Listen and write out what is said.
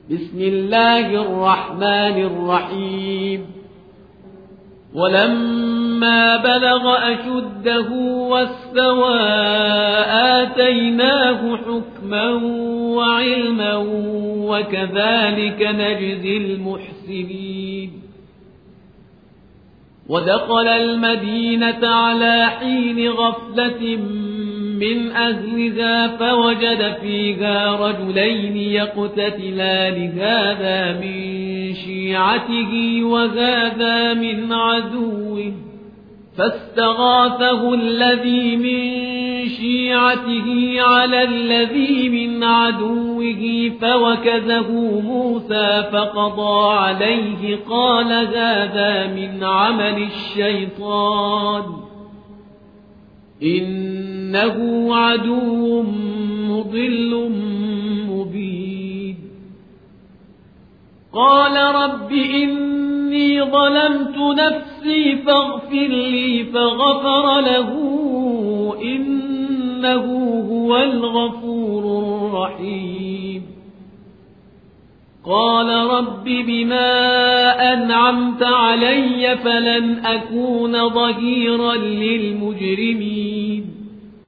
بسم الله الرحمن الرحيم ولما بلغ أشده واستوى آتيناه حكما وعلما وكذلك نجزي المحسنين ودخل المدينة على حين غفلة من أهلها فوجد فيها رجلين يقتتلان هذا من شيعته وهذا من عدوه فاستغاثه الذي من شيعته على الذي من عدوه فوكزه موسى فقضى عليه قال هذا من عمل الشيطان إنه عدو مضل مبين قال رب إني ظلمت نفسي فاغفر لي فغفر له إنه هو الغفور الرحيم قال رب بما أنعمت علي فلن أكون ظهيرا للمجرمين